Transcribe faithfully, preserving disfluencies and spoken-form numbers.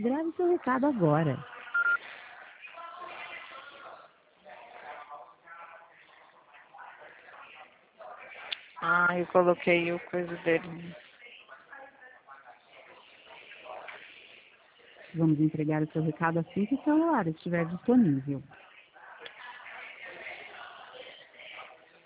Grave seu recado agora. Ah, eu coloquei o coisa dele. Vamos entregar o seu recado assim que o celular estiver disponível.